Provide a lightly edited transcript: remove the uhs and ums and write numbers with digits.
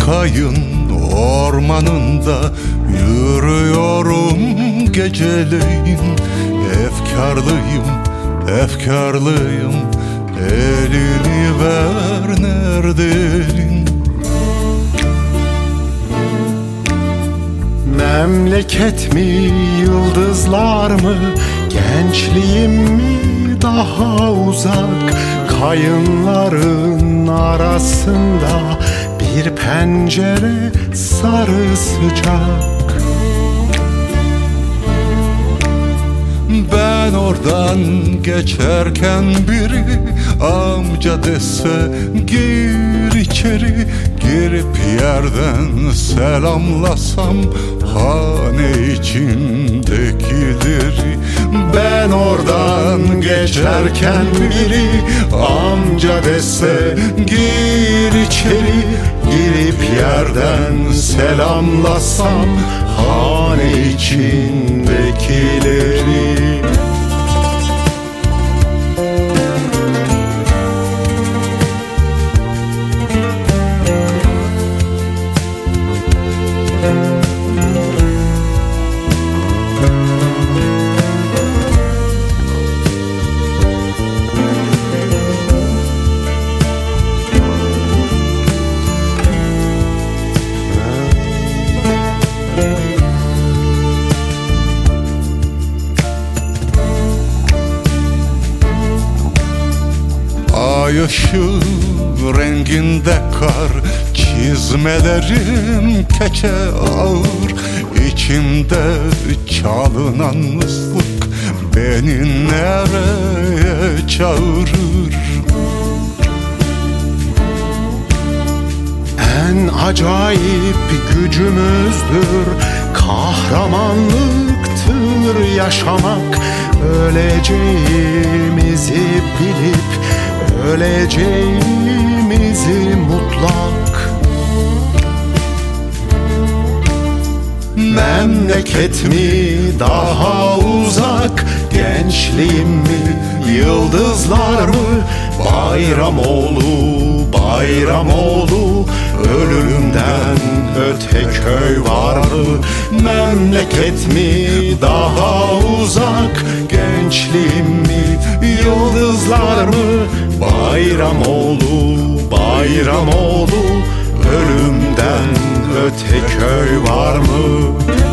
Kayın ormanında yürüyorum geceleyin. Efkarlıyım, efkarlıyım, elini ver nerede elin? Memleket mi, yıldızlar mı, gençliğim mi daha uzak? Kayınların arasında bir pencere sarı sıcak. Ben oradan geçerken biri amca dese gir içeri, girip yerden selamlasam hane içindekileri. Ben oradan geçerken biri amca dese gir içeri, girip yerden selamlasam hane içindekileri. Ay ışığı renginde kar, çizmelerim keçe ağır. İçimde çalınan ıslık beni nereye çağırır? En acayip gücümüzdür, kahramanlıktır yaşamak. Öleceğimizi bilip öleceğimizi mutlak. Memleket mi daha uzak, gençliğim mi, yıldızlar mı? Bayramoğlu, Bayramoğlu, ölümden öte köy var mı? Memleket mi daha uzak, gençliğim mi, yıldızlar mı? Bayramoğlu, Bayramoğlu, ölümden öte köy var mı?